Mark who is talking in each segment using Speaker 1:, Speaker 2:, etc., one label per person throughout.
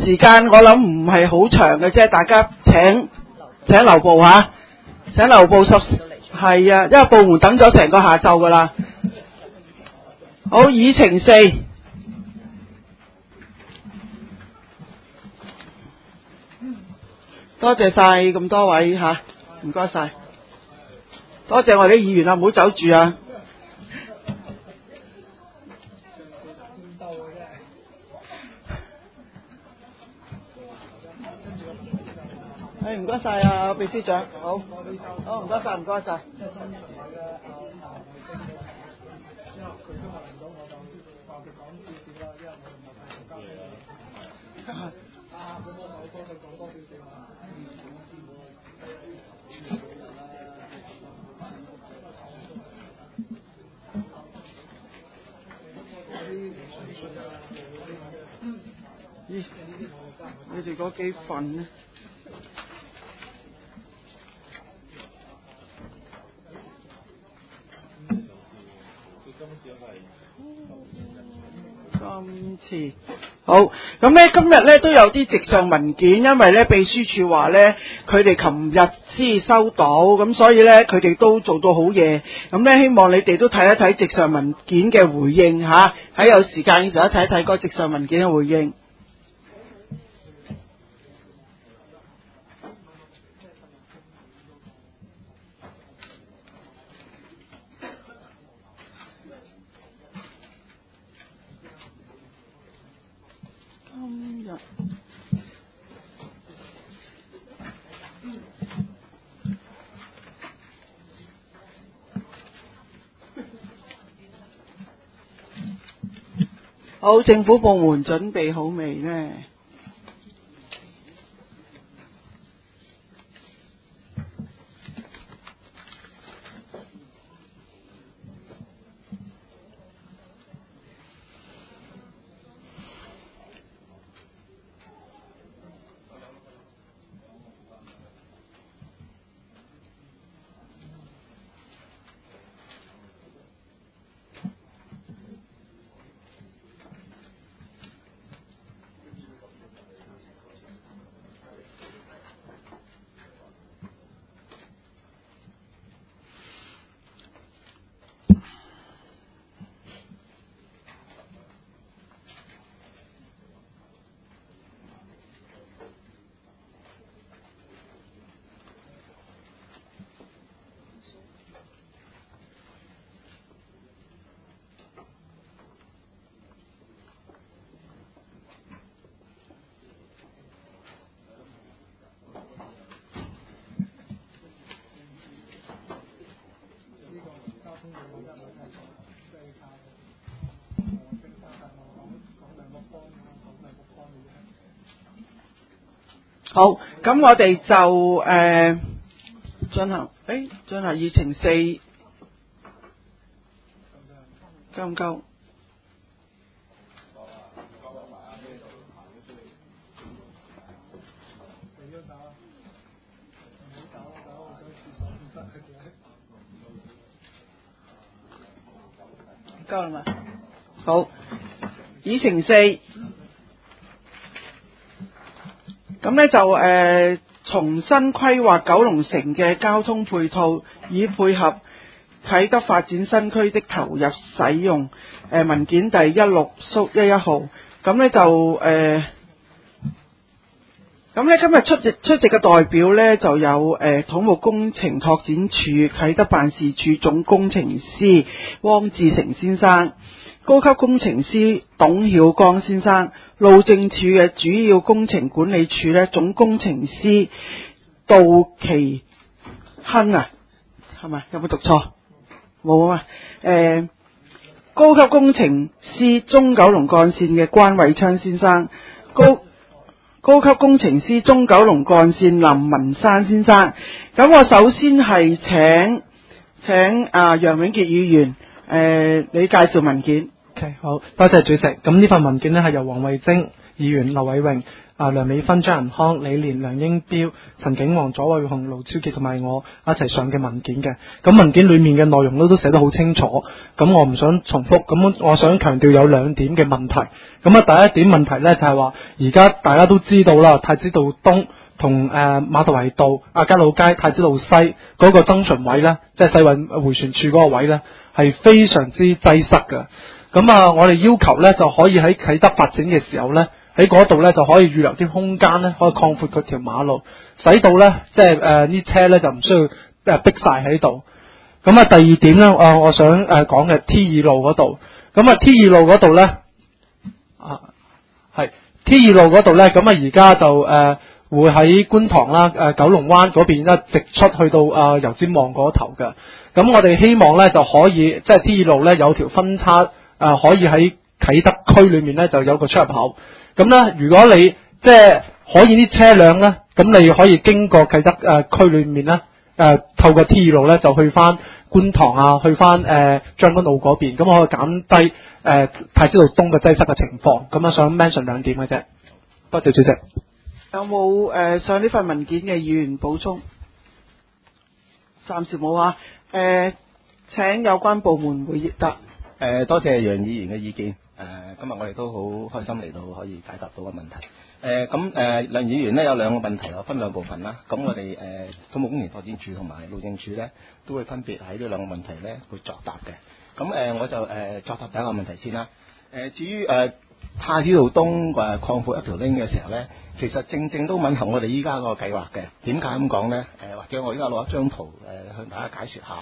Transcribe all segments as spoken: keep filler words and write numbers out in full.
Speaker 1: 時間我諗唔係好長嘅啫，大家請請留步吓，請留步十係啊，因為部門等咗成個下晝噶啦。好，議程四，多謝晒咁多位吓，唔該晒，多謝我哋啲議員啊，唔好走住啊。誒，唔該晒啊，秘書長，好，好，唔該晒，唔該晒。咦，你哋嗰幾份呢？今次好，咁咧今日咧都有啲直上文件，因為咧秘書處話咧佢哋琴日先收到，咁所以咧佢哋都做到好夜，咁咧希望你哋都睇一睇直上文件嘅回應吓，喺有時間嘅時候睇一睇個直上文件嘅回應。今日好，政府部門準備好未呢？好，咁我哋就誒進行，誒進行議程四，夠唔夠？夠啦嘛？好，議程四。咁咧就誒、呃、重新規劃九龍城嘅交通配套，以配合啟德發展新區的投入使用。誒、呃、文件第一六縮一一號。咁咧就誒，咁咧今日出席出席嘅代表咧就有誒、呃、土木工程拓展處啟德辦事處總工程師汪志成先生，高級工程師董曉光先生，路政署嘅主要工程管理處咧總工程師杜其亨啊，係咪有冇讀錯？冇啊嘛。誒，高級工程師中九龍幹線嘅關偉昌先生，高高級工程師中九龍幹線林文山先生。咁我首先係請請啊楊永傑議員誒、呃，你介紹文件。
Speaker 2: OK， 好，多謝主席。咁呢份文件呢係由黃慧貞議員劉偉榮、啊梁美芬、張仁康、李連、梁英標、陳景旺、左偉雄、盧超傑同埋我一齊上嘅文件嘅。咁文件裏面嘅內容都都寫得好清楚，咁我唔想重複，咁我想強調有兩點嘅問題。咁啊第一點問題呢，就係話，而家大家都知道啦，太子道東同誒馬頭圍道、亞皆老街、太子道西嗰個增順位呢，即係世運迴旋處嗰個位呢，係非常之擠塞嘅。咁啊，我哋要求呢，就可以喺啟德發展嘅時候呢，喺嗰度呢，就可以預留啲空間呢，可以擴闊嗰條馬路，使到呢，即係誒啲車呢，就唔需要誒逼晒喺度。咁啊第二點呢，啊我想誒講嘅 T 二路嗰度，咁啊 T 二路嗰度呢，啊係 T 二路嗰度呢，咁啊而家就誒。呃會喺觀塘啦、誒、呃、九龍灣嗰邊一直出去到啊、呃、油尖旺嗰頭嘅。咁我哋希望咧就可以，即係 T 二路咧有條分叉，誒、呃、可以喺啟德區裏面咧就有個出入口。咁咧如果你即係可以啲車輛咧，咁你可以經過啟德誒、呃、區裏面咧，誒、呃、透過 T 二路咧就去翻觀塘啊，去翻誒將軍澳嗰邊，咁可以減低誒、呃、太子道東嘅擠塞嘅情況。咁啊想 mention 兩點嘅啫。多謝主席。
Speaker 1: 有冇誒、呃、上呢份文件嘅議員補充？暫時冇啊。誒、呃，請有關部門回應答。
Speaker 3: 誒，多謝楊議員嘅意見。誒、呃，今日我哋都好開心嚟到可以解答到個問題。誒、呃，咁、呃、誒，梁議員呢有兩個問題，我分兩部分啦。咁我哋誒土木工程拓展署同埋路政署呢，都會分別喺呢兩個問題呢會作答嘅。咁誒、呃，我就誒、呃、作答第一個問題先啦。誒、呃，至於誒、呃、太子道東誒擴闊一條 link 嘅時候呢，其實正正都吻合我哋依家個計劃嘅。點解咁講呢？誒、呃，或者我依家攞一張圖誒、呃、向大家解説下。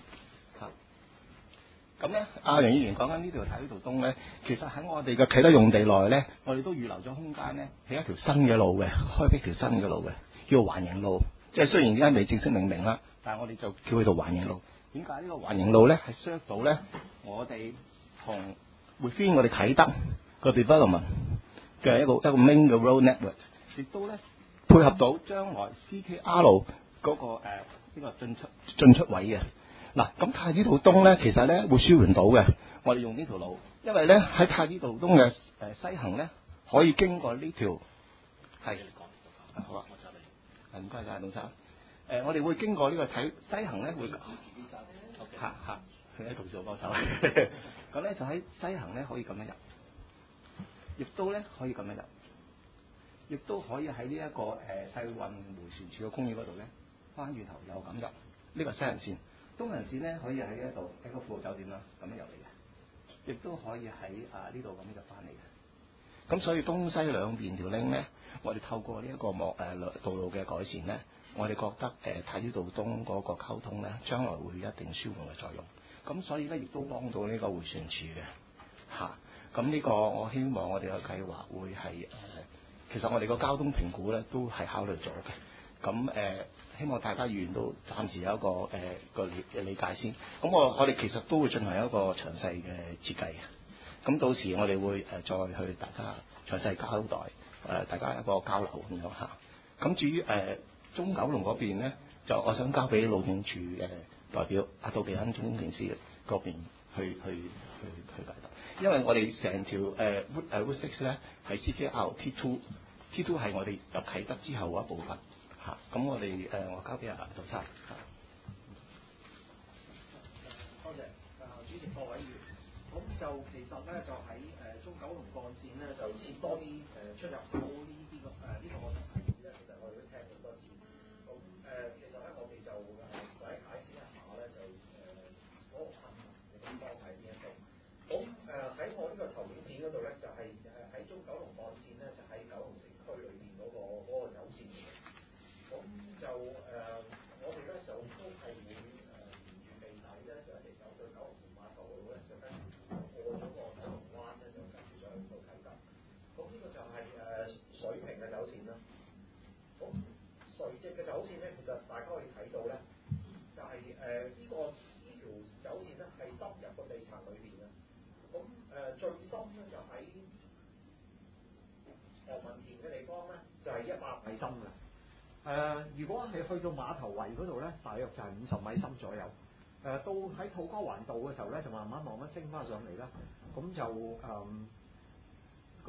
Speaker 3: 咁咧，阿楊議員講緊呢條太子道東咧，其實喺我哋嘅啟德用地內咧，我哋都預留咗空間咧，起一條新嘅路嘅，開闢條新嘅路嘅，叫做環形路。即係雖然而家未正式命名啦，但係我哋就叫佢做環形路。點解呢個環形路咧係 serve 到咧？我哋同 within 我哋啟德個 development 嘅一個一個 main 嘅 road network， 亦都咧配合到將來 C K R 嗰、那個誒呢、呃這個進出進出位嘅。嗱，咁太子道東咧，其實咧會舒緩到嘅。我哋用呢條路，因為咧喺太子道東嘅誒、呃、西行咧，可以經過呢條係。好啊，我就嚟。唔該晒，董生。誒、呃，我哋會經過呢個睇西行咧，會嚇嚇，佢喺同事幫手。咁咧就喺西行咧可以咁樣入，亦都咧可以咁樣入，亦都可以喺呢一個誒、呃、世運迴旋處嘅公園嗰度咧，翻轉頭又咁入。呢、這個西行線。東行線咧可以喺呢一度喺個富豪酒店啦，咁樣入嚟嘅，亦都可以喺啊呢度咁樣入翻嚟嘅。咁所以東西兩邊條 link 咧，我哋透過呢一個幕誒、呃、道路嘅改善咧，我哋覺得誒、呃、太子道東嗰個溝通咧，將來會有一定舒緩嘅作用。咁所以咧，亦都幫到呢個迴旋處嘅嚇。咁、啊、呢個我希望我哋嘅計劃會係誒、呃，其實我哋個交通評估咧都係考慮咗嘅。咁誒、呃，希望大家議員都暫時有一個誒、呃、個理理解先。咁我我哋其實都會進行一個詳細嘅設計嘅。咁到時我哋會誒、呃、再去大家詳細交代誒、呃，大家一個交流咁樣嚇。咁至於誒、呃、中九龍嗰邊咧，就我想交俾路政署誒、呃、代表阿杜記亨總工程師嗰邊去去去去解答。因為我哋成條誒 Route 誒 Route Six 咧係 C K R T Two，T Two 係我哋入啟德之後嗰一部分。嚇，咁我哋誒、呃，我交俾阿杜生。
Speaker 4: 多謝誒主席各位議員。咁就其實咧，就喺誒、呃、中九龍幹線咧，就設多啲誒、呃、出入口呢啲個誒呢個我哋提議咧，其實我哋都聽好多次。咁誒、呃，其實咧，我哋就誒再解釋一下咧，就誒嗰、呃那個困難嘅地方喺邊一度。咁誒喺我呢個投影片嗰度咧，就係誒喺中九龍幹線咧，就喺九龍城區裏邊嗰個嗰、那個走線。咁就誒、呃，我哋咧就都係會誒沿住地底咧，就一直走到九龍城碼頭路咧，就跟住過咗個九龍灣咧，就跟住上去到啟德。咁呢個就係、是、誒、呃、水平嘅走線啦。咁垂直嘅走線咧，其實大家可以睇到咧，就係誒呢個呢條走線咧係深入個地層裏邊嘅。咁誒、呃、最深咧就喺何文田嘅地方咧，就係一百米深嘅。誒、呃，如果係去到馬頭圍嗰度咧，大約就係五十米深左右。誒、呃，到喺土瓜灣道嘅時候咧，就慢慢慢慢升翻上嚟啦。咁就誒，咁、呃、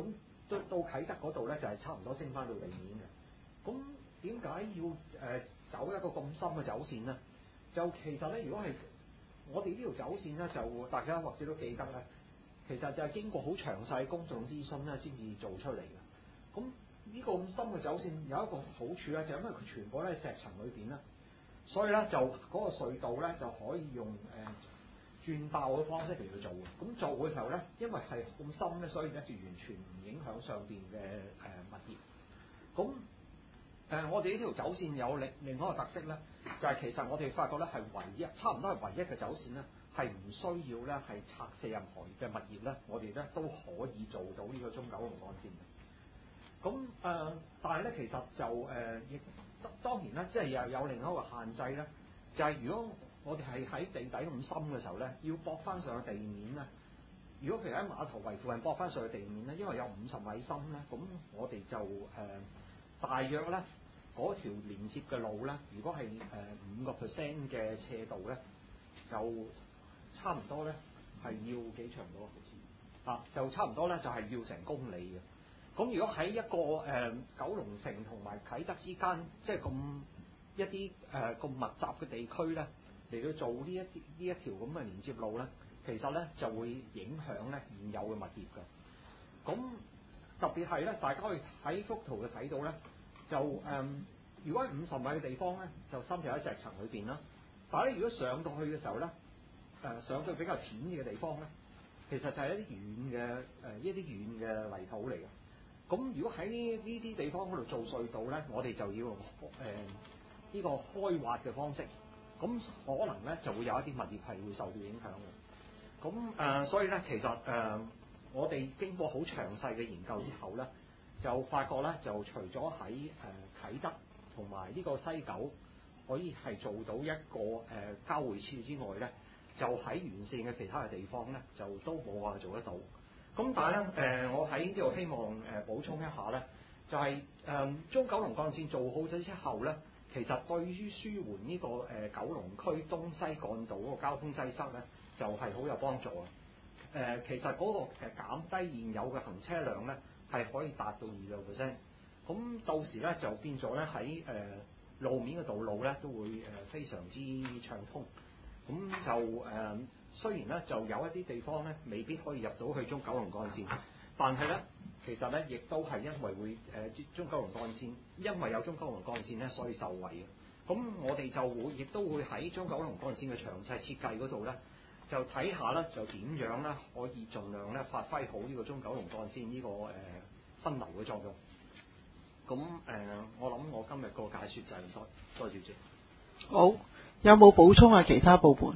Speaker 4: 到到啟德嗰度咧就係、是、差唔多升翻到地面嘅。咁點解要誒、呃、走一個咁深嘅走線咧？就其實咧，如果係我哋呢條走線咧，就大家或者都記得咧，其實就係經過好詳細公眾諮詢咧先至做出嚟嘅。咁呢個咁深嘅走線有一個好處咧，就係、因為佢全部咧係石層裏邊啦，所以咧就嗰個隧道咧就可以用誒、呃、轉爆嘅方式嚟去做嘅。咁做嘅時候咧，因為係咁深咧，所以咧就完全唔影響上邊嘅誒物業。咁誒、呃，我哋呢條走線有另另外一個特色咧，就係、是、其實我哋發覺咧係唯一，差唔多係唯一嘅走線咧，係唔需要咧係拆卸任何嘅物業咧，我哋咧都可以做到呢個中九龍幹線嘅。咁誒、呃，但係咧其實就誒亦、呃、當然咧，即係又有另一個限制咧，就係、是、如果我哋係喺地底咁深嘅時候咧，要駁翻上去地面咧。如果譬如喺碼頭圍附近駁翻上去地面咧，因為有五十米深咧，咁我哋就誒、呃、大約咧嗰條連接嘅路咧，如果係誒五個 percent 嘅斜度咧，就差唔多咧係要幾長到啊？就差唔多咧就係、是、要成公里嘅。咁如果喺一個誒、呃、九龍城同埋啟德之間，即係咁一啲誒咁密集嘅地區咧，嚟到做呢一啲呢一條咁嘅連接路咧，其實咧就會影響咧現有嘅物業嘅。咁特別係咧，大家可以喺幅圖就睇到咧，就誒、嗯，如果喺五十米嘅地方咧，就深入喺石層裏邊啦。但係咧，如果上到去嘅時候咧，誒、呃、上到比較淺嘅地方咧，其實就係一啲軟嘅誒一啲軟嘅泥土嚟嘅。咁如果喺呢呢啲地方嗰度做隧道咧，我哋就要用誒呢、呃呢個開挖嘅方式，咁可能咧就會有一啲物業係會受到影響嘅。咁誒、呃，所以咧，其實誒、呃，我哋經過好詳細嘅研究之後咧，就發覺咧，就除咗喺誒啟德同埋呢個西九可以係做到一個誒、呃、交匯處之外咧，就喺沿線嘅其他嘅地方咧，就都冇話做得到。咁但係咧，誒、呃，我喺呢度希望誒、呃、補充一下咧，就係、是、誒、呃、中九龍幹線做好咗之後咧，其實對於舒緩呢、這個誒、呃、九龍區東西幹道嗰個交通擠塞咧，就係、是、好有幫助啊！誒、呃，其實嗰個誒減低現有嘅行車量咧，係可以達到二十 percent。咁到時咧就變咗咧喺誒路面嘅道路咧都會誒非常之暢通。咁就誒、呃、雖然咧就有一啲地方咧未必可以入到去中九龍幹線，但係咧其實咧亦都係因為會誒、呃、中九龍幹線，因為有中九龍幹線咧，所以受惠嘅。咁我哋就會亦都會喺中九龍幹線嘅詳細設計嗰度咧，就睇下咧就點樣咧可以盡量咧發揮好呢個中九龍幹線呢、這個誒、呃、分流嘅作用。咁誒、呃，我諗我今日個解説就係咁多，多謝主席。
Speaker 1: 好，有冇補充啊？其他部門？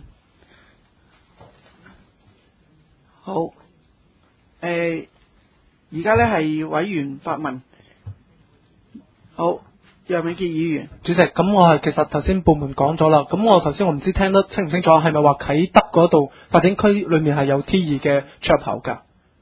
Speaker 1: 好，誒、呃，而家咧係委員發問。好。楊永杰議員，
Speaker 2: 主席，咁我係其實頭先部門講咗啦，咁我頭先我唔知聽得清唔清楚，係咪話啟德嗰度發展區裏面係有 T 二嘅出入口㗎？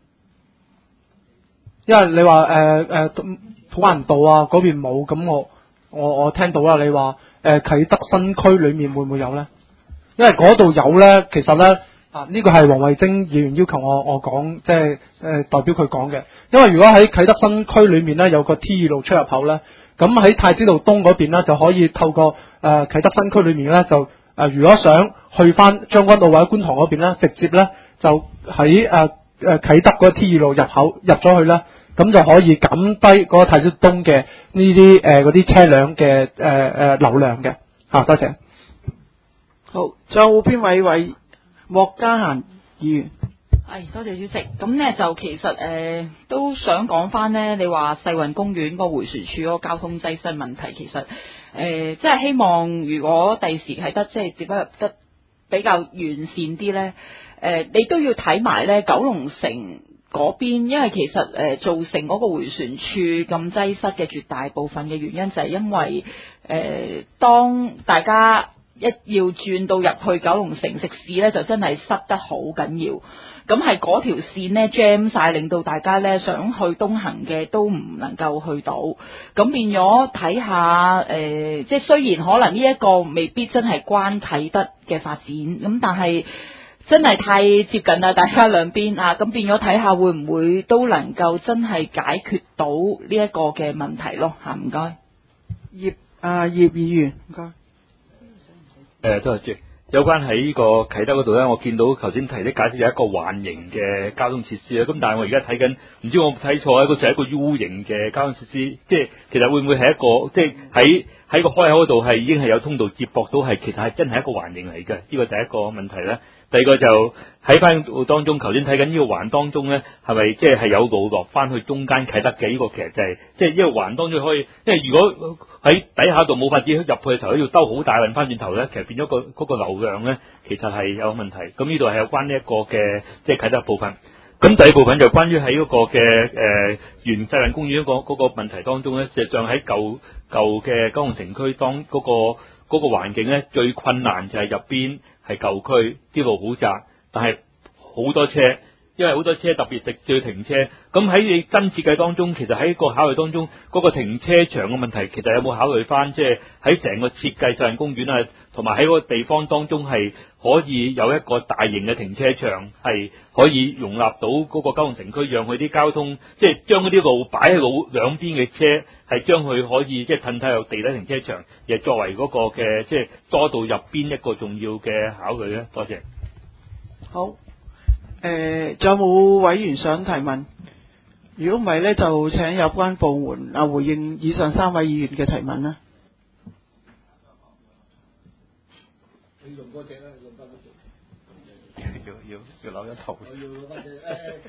Speaker 2: 因為你話誒誒土蘭道啊嗰邊冇，咁我我我聽到啦，你話誒啟德新區裏面會唔會有咧？因為嗰度有咧，其實咧啊呢、這個係黃慧貞議員要求我我講，即係誒、呃、代表佢講嘅。因為如果喺啟德新區裏面咧有個 T 二路出入口咧。咁喺太子道東嗰邊咧，就可以透過誒、呃、啟德新區裏面咧，就誒、呃、如果想去翻將軍澳或者觀塘嗰邊咧，直接咧就喺誒誒啟德嗰個 T 二路入口入咗去咧，咁就可以減低嗰個太子道東嘅呢啲誒嗰啲車輛嘅誒誒流量嘅嚇。多謝。
Speaker 1: 好，仲有邊位位莫家嫻議員？
Speaker 5: 係，多謝主席。咁咧就其實誒、呃、都想講翻咧，你話世運公園個迴旋處嗰個交通擠塞問題，其實誒、呃、即係希望如果第時係得即係接得入得比較完善啲咧，誒、呃、你都要睇埋咧九龍城嗰邊，因為其實誒、呃、造成嗰個迴旋處咁擠塞嘅絕大部分嘅原因就係因為誒、呃、當大家一要轉到入去九龍城食肆咧，就真係塞得好緊要。咁係嗰條線呢 jam 晒，令到大家呢想去東行嘅都唔能夠去到。咁變咗睇下誒，即係雖然可能呢一個未必真係關啟德嘅發展，咁但係真係太接近啦，大家兩邊啊，咁變咗睇下會唔會都能夠真係解決到呢一個嘅問題咯嚇，唔該。
Speaker 1: 葉啊葉議員，唔該。
Speaker 6: 誒，多謝。有關喺呢個啟德嗰度咧，我見到頭先提啲解釋有一個環形嘅交通設施咧，咁但係我而家睇緊，唔知我睇錯咧，嗰就係一個 U 型嘅交通設施，即係其實會唔會係一個即係喺喺個開口嗰度係已經係有通道接駁到，係其實係真係一個環形嚟嘅？呢個第一個問題咧。第二個就喺翻路當中，頭先睇緊呢個環當中咧，係咪即係係有路落翻去中間啟德嘅？呢、這個其實就係即係呢個環當中可以，因為如果喺底下度冇法子入去嘅時候，要兜好大運翻轉頭咧，其實變咗個嗰、那個流量咧，其實係有問題。咁呢度係有關呢一個嘅即係啟德部分。咁第二部分就關於喺嗰個嘅誒原世運公園嗰、那個嗰、那個問題當中咧，事實上喺舊舊嘅九龍城區當嗰、那個嗰、那個環境咧，最困難就係入邊。係舊區啲路好窄，但係好多車，因為好多車特別直接停車。咁喺你真設計當中，其實喺個考慮當中，嗰、那個停車場嘅問題，其實有冇考慮翻？即係喺成個設計世運公園啊，同埋喺嗰個地方當中係可以有一個大型嘅停車場，係可以容納到嗰個九龍城區，讓佢啲交通，即係將嗰啲路擺喺路兩邊嘅車，係將佢可以即係褪睇有地底停車場，亦作為嗰個嘅即係多道入邊一個重要嘅考慮咧。多謝。
Speaker 1: 好，誒，仲有冇委員想提問？如果唔係咧，就請有關部門啊回應以上三位議員嘅提問啦。
Speaker 3: 你用嗰隻啦，用翻嗰隻。要要要扭一套。我要嗰隻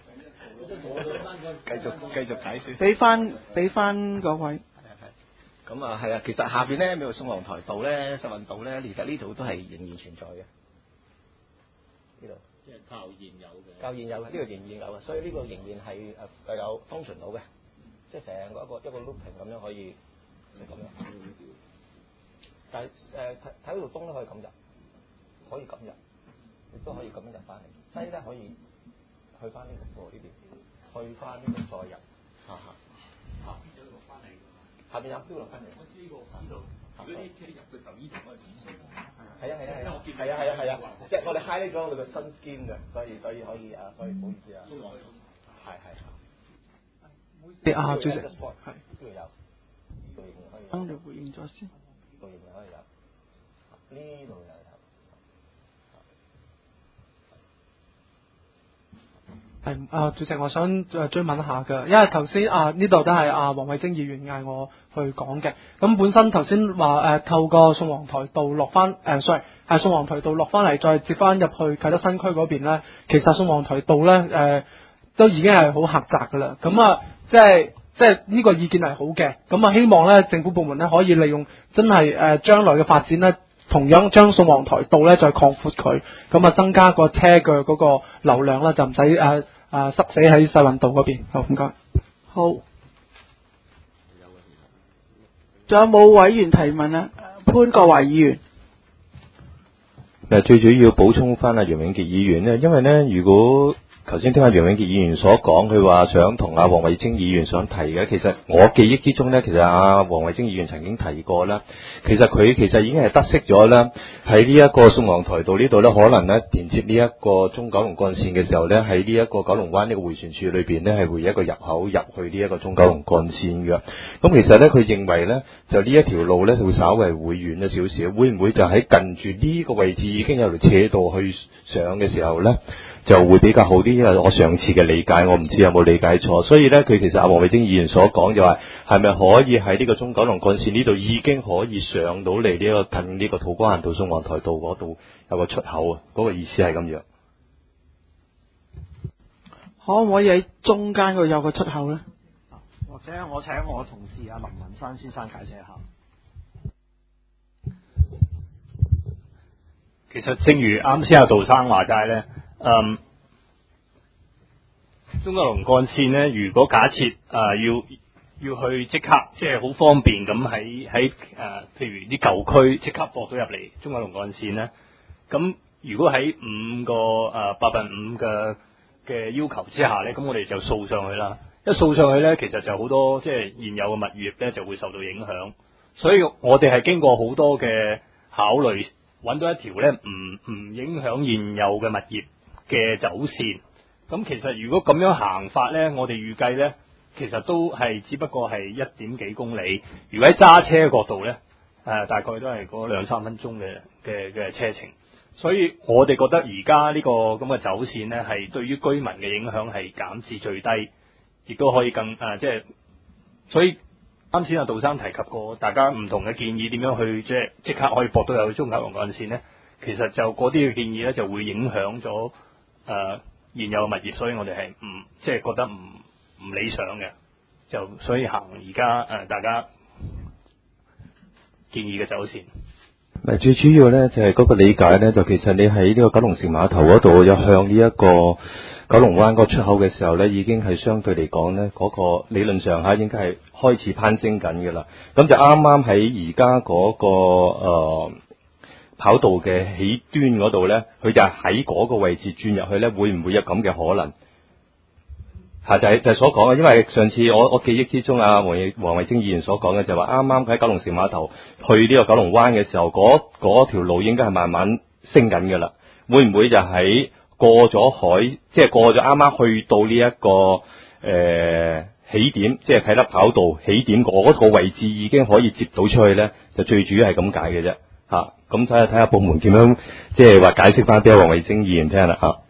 Speaker 3: 誒，繼續繼續解説。俾翻俾翻嗰位。係係。咁啊係啊，其實下邊咧，美國宋皇台道咧、世運道咧，其實呢度都係仍然存在嘅。呢度。即係靠現有嘅。靠現有嘅，呢個仍然有嘅，所以呢個仍然係誒有 function 到嘅，即係成個一個一個 looping 咁樣可以，就咁樣。但係誒睇睇嗰度東咧可以咁入，可以咁入，亦都可以咁樣入翻嚟。西咧可以去翻呢個呢邊，去翻呢個再入，嚇嚇。下邊就落翻嚟㗎嘛。下邊有標落翻嚟。我知呢個呢度。如果啲車入嘅時候，呢度可以點算？係啊係啊係啊，係啊係啊係啊，即係我哋 highlight 咗我哋個新 scheme 嘅，所以所以可以啊，所以唔好意思啊。係係係。
Speaker 2: 啊，主席。係。
Speaker 3: 呢度有，呢度仍然可以有。
Speaker 1: 等你回應咗先。
Speaker 3: 呢度仍然可以有。呢度又有。
Speaker 2: 係啊，主席，我想誒追問一下嘅，因為頭先啊呢度都係啊黃偉晶議員嗌我去講嘅。咁本身頭先話誒透過宋皇台道落翻誒 sorry 係宋皇台道落翻嚟，再接翻入去啟德新區嗰邊咧，其實宋皇台道咧誒、呃、都已經係好狹窄噶啦。咁啊，即係即係呢個意見係好嘅。咁啊，希望咧政府部門咧可以利用真係誒將來嘅發展咧。同樣將宋皇台道咧再擴闊佢，咁啊增加個車嘅嗰個流量啦，就唔使誒誒塞死喺世運道嗰邊。好，唔該。
Speaker 1: 好。仲有冇委員提問啊？潘國華議員。
Speaker 7: 誒，最主要補充翻阿楊永傑議員咧，因為咧，如果頭先聽阿楊永傑議員所講，佢話想同阿黃偉晶議員想提嘅，其實我記憶之中咧，其實阿黃偉晶議員曾經提過啦。其實佢其實已經係得悉咗啦，喺呢一個宋皇台道呢度咧，可能咧連接呢一個中九龍幹線嘅時候咧，喺呢一個九龍灣呢個迴旋處裏邊咧，係會有一個入口入去呢一個中九龍幹線嘅。咁其實咧，佢認為咧，就呢一條路咧，會稍為會遠咗少少，會唔會就喺近住呢個位置已經有條斜道去上嘅時候咧？就會比較好啲，因為我上次嘅理解，我唔知有冇理解錯，所以咧，佢其實阿黃偉晶議員所講就話，係咪可以喺呢個中九龍幹線呢度已經可以上到嚟呢個近呢個土瓜灣道、宋皇台道嗰度有個出口啊？嗰、那個意思係咁樣。
Speaker 1: 可唔可以喺中間嗰度有個出口咧？
Speaker 4: 或者我請我同事阿林文山先生解釋一下。
Speaker 8: 其實正如啱先阿杜生話齋咧，嗯，中九龍幹線咧，如果假設誒、呃、要要去即刻即係好方便咁喺喺誒，譬如啲舊區即刻駁到入嚟中九龍幹線咧，咁如果喺五個誒百分五嘅嘅要求之下咧，咁我哋就掃上去啦。一掃上去咧，其實就好多即係現有嘅物業咧就會受到影響，所以我哋係經過好多嘅考慮。 揾到一條咧唔唔影響現有嘅物業嘅走線。咁其實如果咁樣行法咧，我哋預計咧，其實都係只不過係一點幾公里。如果喺揸車嘅角度咧，誒、呃、大概都係嗰兩三分鐘嘅嘅嘅車程。所以我哋覺得而家呢個咁嘅走線咧，係對於居民嘅影響係減至最低，亦都可以更誒即係。所以啱先阿杜生提及過，大家唔同嘅建議點樣去即係即刻可以駁到有中九龍幹線咧，其實就嗰啲嘅建議咧就會影響咗誒、呃、現有嘅物業，所以我哋係唔即係覺得唔唔理想嘅，就所以行而家誒大家建議嘅走線。
Speaker 7: 誒最主要咧就係、是、嗰個理解咧，就其實你喺呢個九龍城碼頭嗰度有向呢一個九龍灣個出口嘅時候咧，已經係相對嚟講咧，嗰、那個理論上嚇應該係開始攀升緊嘅啦。咁就啱啱喺而家嗰個、呃、跑道嘅起端嗰度咧，佢就喺嗰個位置轉入去咧，會唔會有咁嘅可能？嚇就係、是、就係、是、所講嘅，因為上次我我記憶之中啊，黃黃惠晶議員所講嘅就話啱啱喺九龍城碼頭去呢個九龍灣嘅時候，嗰嗰條路應該係慢慢升緊嘅啦。會唔會就喺過咗海，即係過咗啱啱去到呢、這、一個誒、呃、起點，即係啟德跑道起點嗰個位置已經可以接到出去咧？就最主要係咁解嘅啫。嚇，咁睇下睇下部門點樣，即係話解釋翻俾黃惠晶議員聽啦。嚇。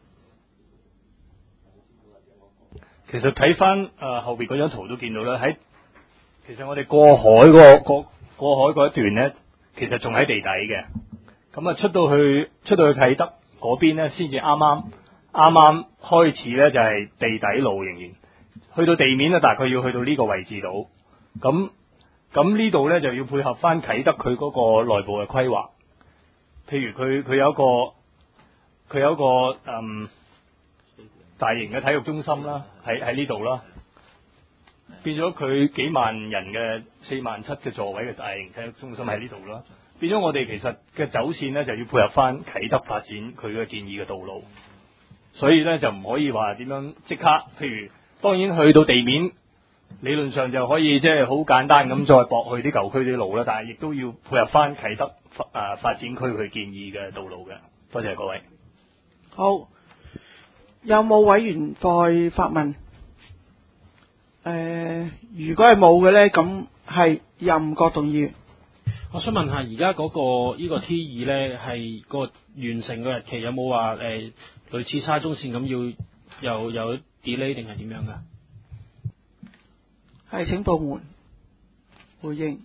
Speaker 8: 其實睇翻誒後邊嗰張圖都見到啦，喺其實我哋過海嗰、嗰個過過海嗰一段咧，其實仲喺地底嘅。咁啊出到去出到去啟德嗰邊咧，先至啱啱啱啱開始咧，就係地底路仍然去到地面咧，大概要去到呢個位置度。咁咁呢度咧就要配合翻啟德佢嗰個內部嘅規劃。譬如佢佢有一個佢有一個嗯。大型嘅體育中心啦，喺喺呢度啦，變咗佢幾萬人嘅四萬七嘅座位嘅大型體育中心喺呢度啦，變咗我哋其實嘅走線咧就要配合翻啟德發展佢嘅建議嘅道路，所以咧就唔可以話點樣即刻，譬如當然去到地面理論上就可以即係好簡單咁再駁去啲舊區啲路啦，但係亦都要配合翻啟德發啊發展區佢建議嘅道路嘅。多謝各位。
Speaker 1: 好。有冇委員再發問？誒、呃，如果係冇嘅咧，咁係任國棟議員。
Speaker 4: 我想問下，而家嗰個呢個 T 二咧，係個完成嘅日期有冇話誒類似沙中線咁要又有 delay 定係點樣噶？
Speaker 1: 係，請部門回應。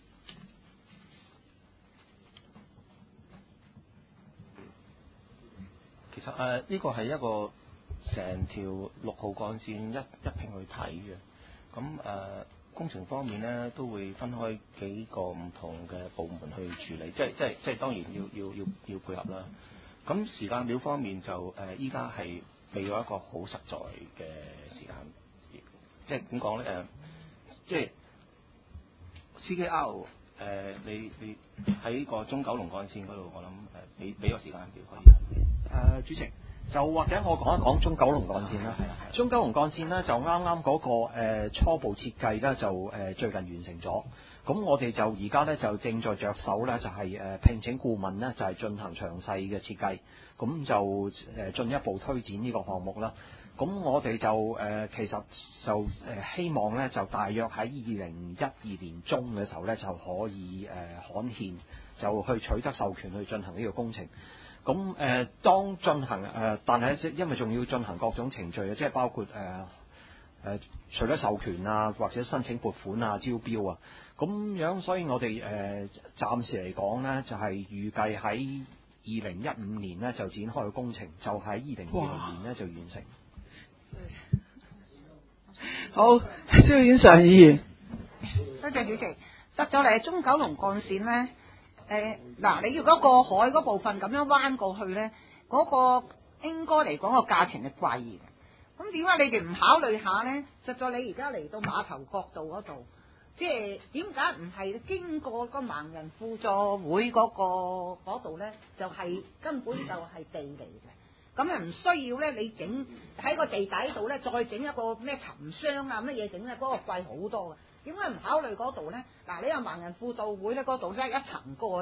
Speaker 9: 其實誒，呢、呃這個係一個。成條六號幹線一一併去睇嘅，咁誒、呃、工程方面咧都會分開幾個唔同嘅部門去處理，即係即係即係當然要要要要配合啦。咁時間表方面就誒依家係未有一個好實在嘅時間，即係點講咧誒，即係 C K R 誒、呃、你你喺個中九龍幹線嗰度，我諗誒俾俾個時間表可以。
Speaker 4: 誒、呃、主席。就或者我講一講中九龍幹線啦，中九龍幹線呢，就啱啱嗰個、呃、初步設計呢，就誒、呃、最近完成咗，咁我哋就而家呢，就正在着手呢，就係、是、誒、呃、聘請顧問呢，就係、是、進行詳細嘅設計，咁就誒、呃、進一步推展呢個項目啦。咁我哋就誒、呃、其實就誒、呃、希望呢，就大約喺二零一二年中嘅時候呢，就可以誒、呃、刊憲，就去取得授權去進行呢個工程。咁誒、呃，當進行誒、呃，但係即因為仲要進行各種程序啊，即係包括誒誒、呃呃，除咗授權啊，或者申請撥款啊、招標啊，咁樣，所以我哋誒、呃、暫時嚟講咧，就係、是、預計喺二零一五年咧就展開個工程，就喺二零二零年咧就完成。
Speaker 1: 好，蕭婉常議員。
Speaker 10: 多謝主席，執咗嚟中九龍幹線咧。誒嗱、呃，你如果過海嗰部分咁樣彎過去咧，嗰、那個應該嚟講個價錢係貴嘅。咁點解你哋唔考慮下咧？實在你而家嚟到碼頭角道嗰度，即係點解唔係經過個盲人輔助會嗰、那個嗰度咧？就係、是、根本就係地嚟嘅。咁又唔需要咧，你整喺個地底度咧，再整一個咩沉箱啊乜嘢整咧，嗰、那個貴好多嘅。點解唔考慮嗰度咧？嗱，你話盲人輔導會咧，嗰度真係一層過嘅啫。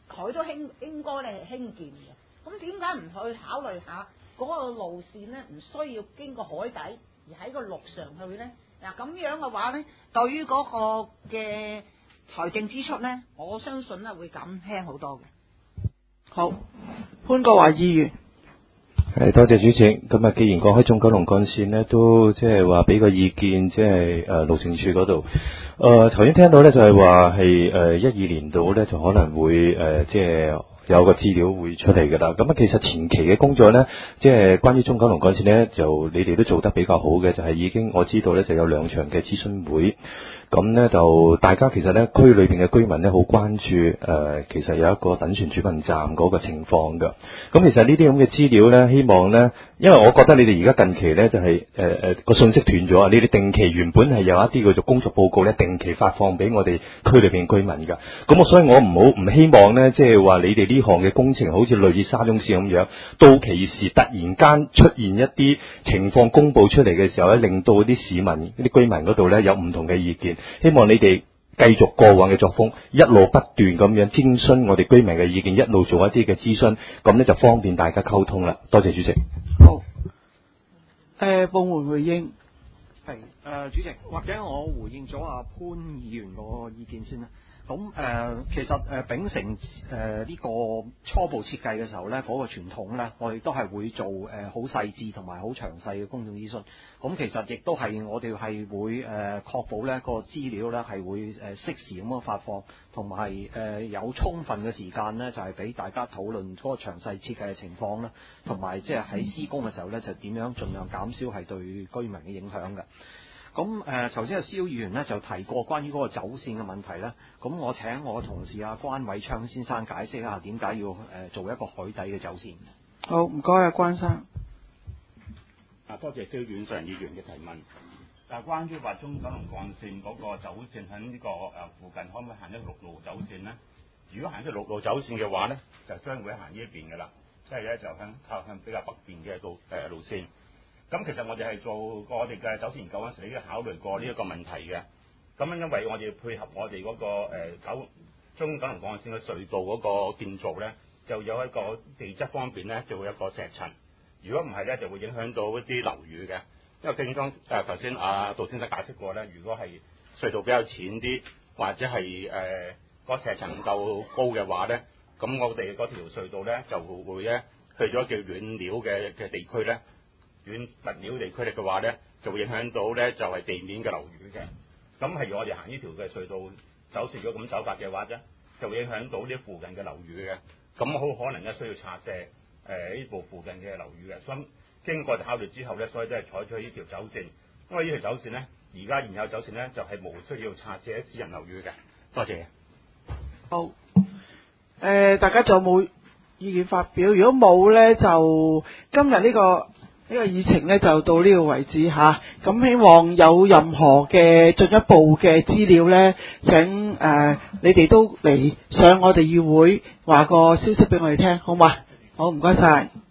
Speaker 10: 佢都興應該咧係興建嘅。咁點解唔去考慮下嗰個路線咧？唔需要經過海底，而喺個陸上去咧？嗱，咁樣嘅話咧，對於嗰個嘅財政支出咧，我相信咧會減輕好多嘅。
Speaker 1: 好，潘國華議員。
Speaker 7: 係多謝主席。咁啊，既然講開中九龍幹線呢，都即係話俾個意見，即係誒路政署嗰度。誒頭先聽到咧就係話係誒一二年度咧就可能會誒、呃、即係。有個資料會出嚟㗎啦，咁啊其實前期嘅工作呢，即係關於中九龍幹線呢，就你哋都做得比較好嘅，就係、是、已經我知道呢，就有兩場嘅諮詢會，咁呢，就大家其實呢，區裏邊嘅居民呢，好關注誒、呃，其實有一個等船轉運站嗰個情況㗎。咁其實呢啲咁嘅資料呢，希望呢，因為我覺得你哋而家近期呢，就係誒誒個信息斷咗啊，你哋定期原本係有一啲叫做工作報告呢，定期發放俾我哋區裏邊居民㗎。咁我所以我唔好唔希望呢，即係話你哋呢項嘅工程好似類似沙中線咁樣，到期時突然間出現一啲情況公佈出嚟嘅時候咧，令到啲市民、啲居民嗰度咧有唔同嘅意見。希望你哋繼續過往嘅作風，一路不斷咁樣徵詢我哋居民嘅意見，一路做一啲嘅諮詢，咁咧就方便大家溝通啦。多謝主席。
Speaker 1: 好，誒、呃，部門回應。
Speaker 4: 係誒、呃，主席，或者我回應咗阿潘議員個意見先啦。咁誒、呃，其實誒、呃、秉承誒呢、呃這個初步設計嘅時候咧，嗰、那個傳統咧，我哋都係會做誒好細緻同埋好詳細嘅公眾諮詢。咁其實亦都係我哋係會誒確、呃、保咧個資料咧係會誒適時咁樣發放，同埋誒有充分嘅時間咧，就係、是、俾大家討論嗰個詳細設計嘅情況啦，同埋即係喺施工嘅時候咧，就點樣盡量減少係對居民嘅影響嘅。咁誒，頭先阿蕭議員咧就提過關於嗰個走線嘅問題咧，咁我請我同事阿關偉昌先生解釋一下點解要誒做一個海底嘅走線。
Speaker 1: 好，唔該啊，關生。
Speaker 11: 啊，多謝蕭遠上議員嘅提問。但係關於話中九龍幹線嗰個走線喺呢個誒附近可唔可以行一陸路走線咧？如果行一陸路走線嘅話咧，就將會行呢一邊嘅啦，即係咧就向靠向比較北邊嘅路誒路線。咁其實我哋係做我哋嘅走線研究嗰陣時，已經考慮過呢一個問題嘅。咁因為我哋要配合我哋嗰、那個誒九、呃、中九龍幹線嘅隧道嗰個建造咧，就有一個地質方面咧，就會有一個石層。如果唔係咧，就會影響到一啲樓宇嘅。因為正剛誒頭先阿杜先生解釋過咧，如果係隧道比較淺啲，或者係誒個石層唔夠高嘅話咧，咁我哋嗰條隧道咧就會咧去咗叫軟料嘅嘅地區咧。軟物料地區力嘅話咧，就會影響到咧就係、是、地面嘅樓宇嘅。咁係如我哋行呢條嘅隧道走線，如果咁走法嘅話啫，就會影響到呢附近嘅樓宇嘅。咁好可能咧需要拆卸誒呢部附近嘅樓宇嘅。所以經過考慮之後咧，所以都係採取呢條走線。因為呢條走線咧，而家現有走線咧就係、是、無需要拆卸私人樓宇嘅。多謝。
Speaker 1: 好。誒、呃，大家仲有冇意見發表？如果冇咧，就今日呢、這個。呢個議程呢就到呢個為止吓，咁、啊、希望有任何嘅進一步嘅資料呢，請誒、呃、你哋都嚟上我哋議會話個消息俾我哋聽，好嘛？好，唔該晒。